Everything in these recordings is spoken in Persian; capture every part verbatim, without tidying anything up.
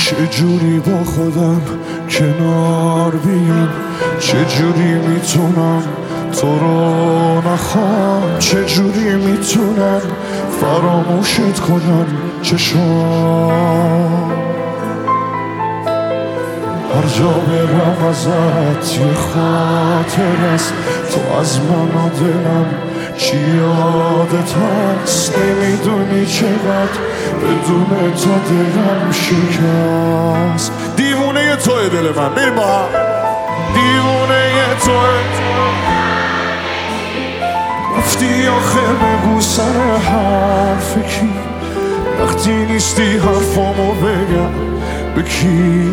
چجوری با خودم کنار بیام، چجوری میتونم تو رو نخوام، چجوری میتونم فراموشت کنم چشام. هر جا برم ازت یه خاطر است، تو از من و دلم چی یادت هست. نمیدونی چقدر بدون تو دلم شکست. دیوونه توی دل من، بریم با هم. دیوونه توی گفتی آخه بگو سر حرف کی، وقتی نیستی حرفامو بگم به کی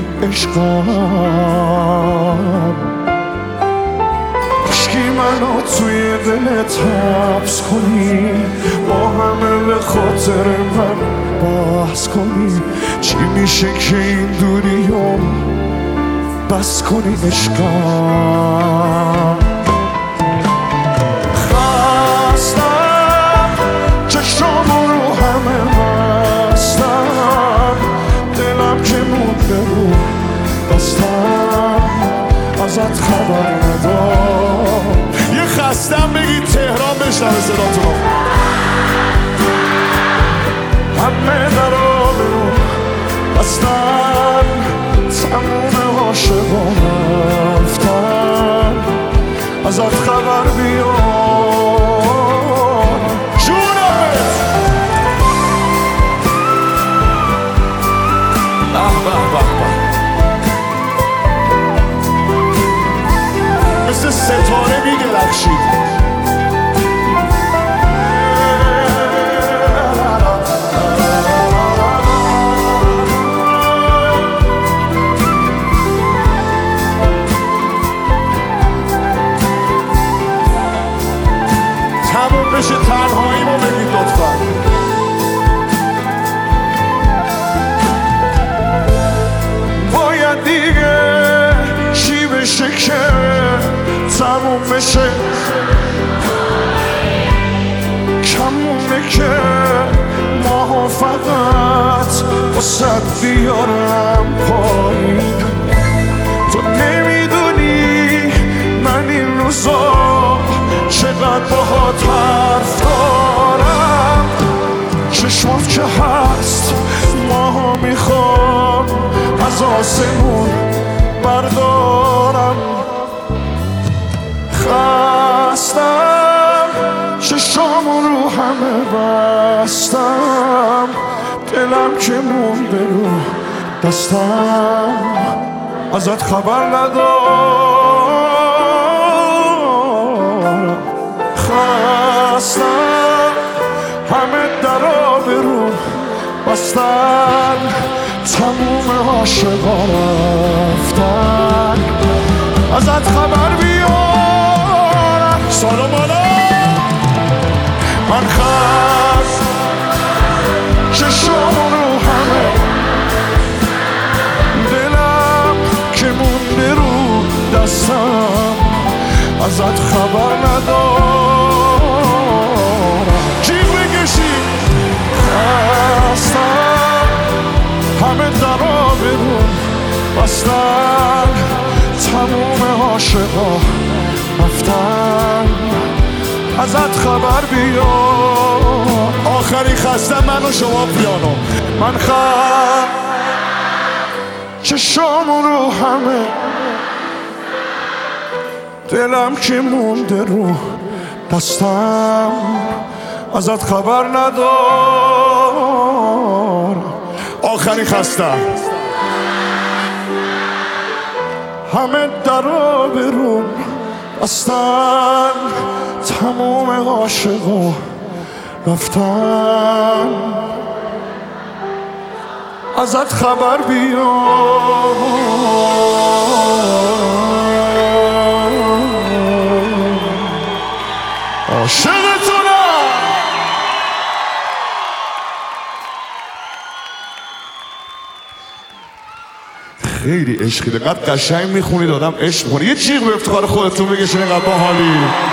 عشقم. عشقی منو توی دلت حبس کنی، با همه به خاطر من بحث کنی. چی میشه که این دوریو بس کنی عشقم. خستم چشامو رو همه بستم، دلم که مونده رو بستم، ازت خبر ندارم. یه خستم بگید تهران بشنوه صداتونو. همه درا رو بستن، تموم عاشقان رفتن، ازت خبر بیار جونمت. به به به به، مثل ستاره می‌درخشید. تموم بشه تنهایی ما بگید لطفا. باید دیگه چی بشه که تموم بشه، کمونه که ماها فقط واسد بیارم پایین. تو نمیدونی من این روزا چقدر باهات حرف دارم. چشمات که هست ماها میخوام از آسمون بردارم. خستم چشامو رو همه بستم، دلم که مونده رو دستم، ازت خبر ندارم. خستم همه درا برو بستن، تموم عاشقا رفتن، ازت خبر بیارم. سلام علیکم. من خست چشام رو همه، دلم که مونده رو دستم، ازت خبر ندارم. جیغ بکشی. خستم همه درا برون بستن، تموم عاشقا رفتن، ازت خبر بیار. آخری خستم من و شما پیانو. من خست چشامو رو همه، دلم که مونده رو دستم، ازت خبر ندارم. آخری خستم همه درا برون بستن، تموم عاشقا رفتن، ازت خبر بیار. عاشقتونم. خیلی عشقی، دقیقا قشنگ میخونید، آدم عشق میخونه. یه جیغ به افتخار خودتون بگیشین، اینقدر باحالی.